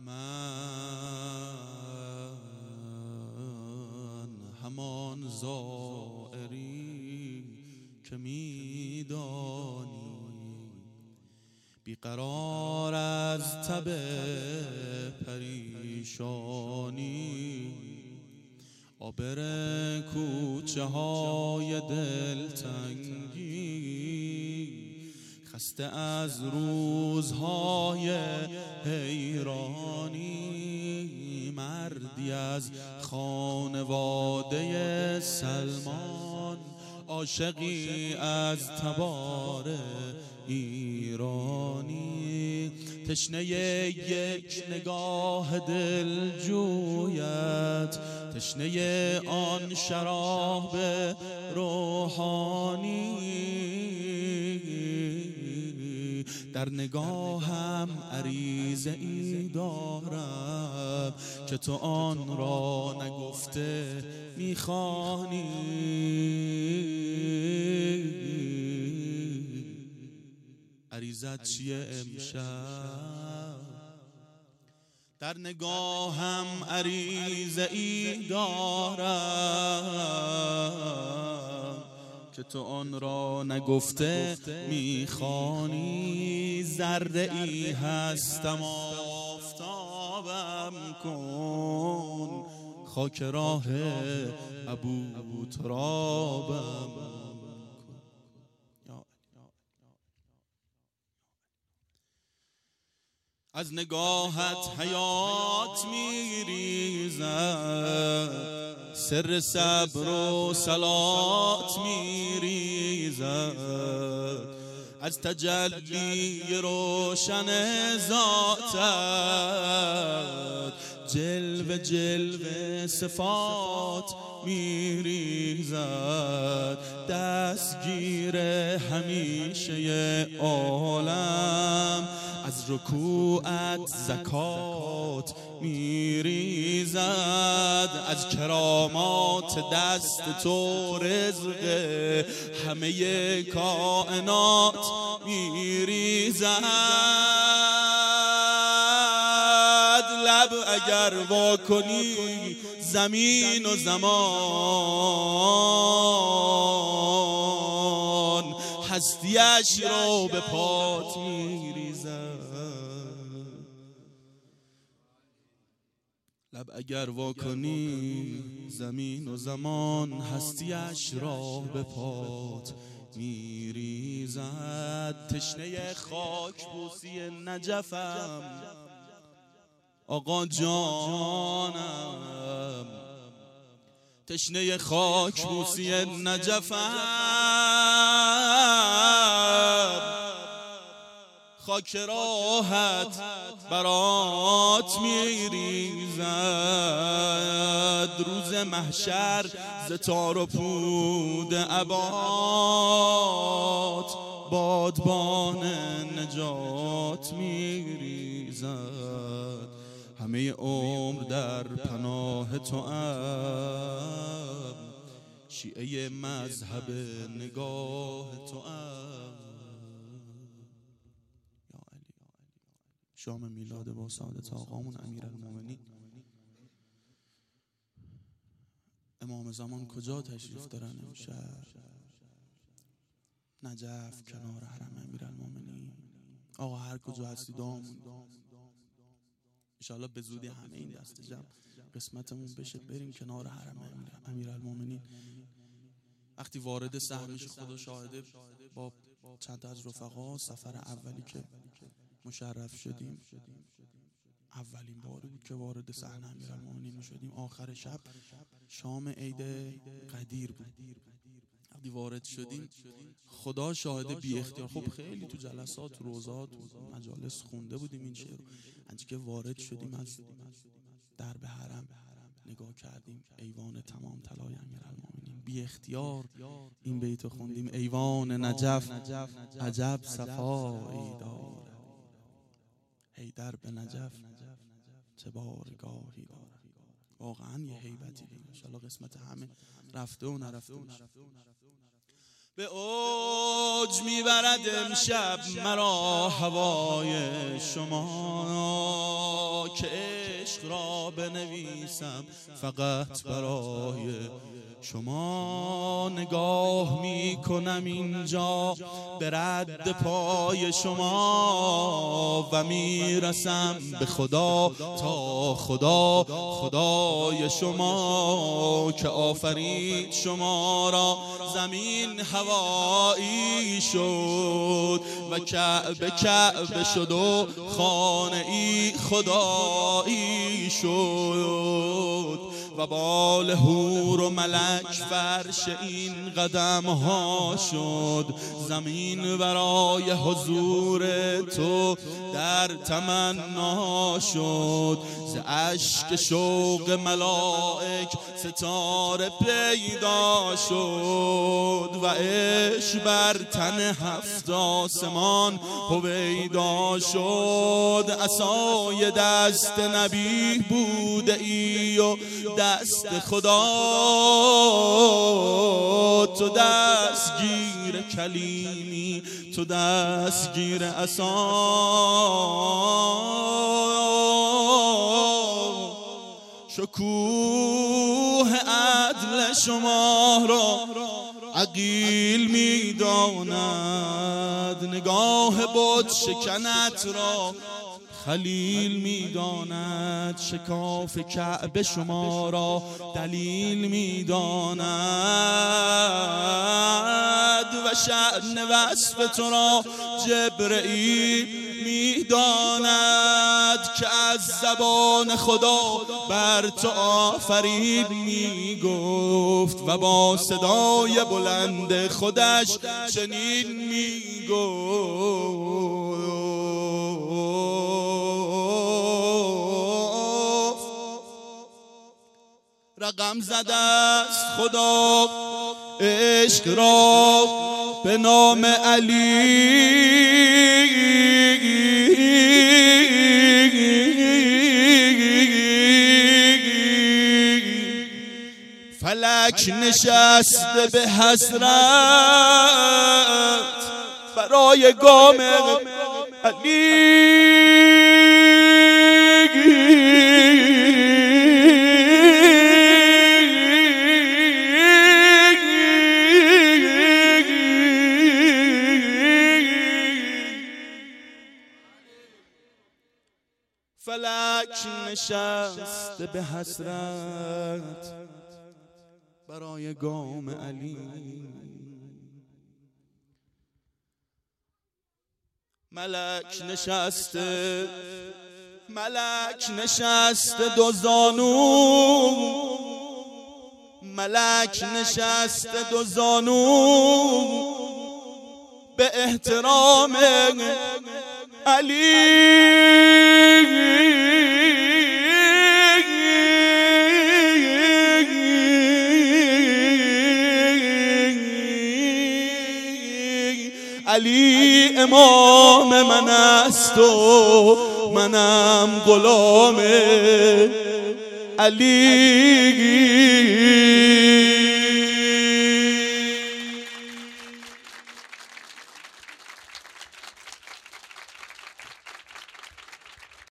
من همان زائری که میدانی بیقرار از تب پریشانی، عابر کوچه های دلتنگی، خسته از روزهای حیرانی، مردی از خانواده سلمان، عاشقی از تبار ایرانی، تشنه یک نگاه دلجویت، تشنه آن شراب روحانی، در نگاهم عریضه ای دارم که تو آن را نگفته میخوانی. عریضت چیه امشب؟ در نگاهم عریضه ای دارم که تو آن را نگفته میخوانی. ذره ای هستم آفتابم کن، خاک راه ابو ترابم کن. از نگاهت حیات میریزد، سر صبر و صلات میریزد، از تجلی روشن ذاتت جلوه جلوه صفات میریزد، دستگیر همیشه عالم از رکوعت زکات میریزد، از کرامات دست تو رزق همه کائنات میریزد. لب اگر وا کنی زمین و زمان هستیش رو به پات میریزد. لب اگر وا کنی زمین و زمان هستیش را به پات میریزد. تشنه خاک بوسی نجفم آقا جانم، تشنه خاک بوسی نجفم، خاک راحت برات میریزد. روز محشر ز تار و پود عبات بادبان نجات میریزد. همه عمر در پناه تو ام، شیعه مذهب نگاه تو ام. شام میلاد با سعادت آقامون امیرالمومنین امام زمان کجا تشریف دارن امشب؟ نجف کنار حرم امیرالمومنین. آقا هر کجا هستی دعامون انشاءالله به زودی همه این دست جمع قسمتمون بشه بریم کنار حرم امیرالمومنین. وقتی وارد صحن میشه خدا شاهده با چند از رفقا سفر اولی که مشرف شدیم اولین باری بود که وارد صحنه امیرالمومنین میشدیم. آخر شب شام عید قدیر بود. وقتی وارد شدیم خدا شاهده بی اختیار، خب خیلی تو جلسات روزات مجالس خونده بودیم این شعر، انچه که وارد شدیم از درب حرم نگاه کردیم ایوان تمام طلای امیرالمومنین، بی اختیار این بیت خوندیم: ایوان نجف عجب صفایی داره، حیدر به نجف چه بارگاهی داره. واقعا یه هیبتی داره. انشالله قسمت همه رفته و نرفته. به اوج میبرد امشب مرا هوای شما که عشق را بنویسم فقط برای شما. نگاه میکنم اینجا به رد پای شما و میرسم به خدا تا خدا خدای شما که آفرید شما را. زمین هوایی شد و کعبه کعبه شد و خانه ای خدایی شد و بال حور و ملک فرش این قدم ها شد. زمین برای حضور تو در تمنا شد. ز اشک شوق ملائک ستاره پیدا شد و عشق بر تن هفت آسمان هویدا شد. عصای دست نبی بوده ای و دست خدا، تو دستگیر کلیمی، تو دستگیر عصا. شکوه عدل شما را عقیل میداند، نگاه بت شکنت را خلیل میداند. شکاف کعبه شما را دلیل میداند و شأن وصف تو را جبرئیل میداند که از زبان خدا بر تو آفرید میگفت و با صدای بلند خودش چنین میگفت. رقم زده است خدا عشق را به نام علی، فلک نشسته به حسرت برای گام علی. فلک نشسته به حسرت برای گام علی. ملک نشسته دو زانو، ملک نشسته دو زانو به احترام علی. علی امام من است و منم غلام علی.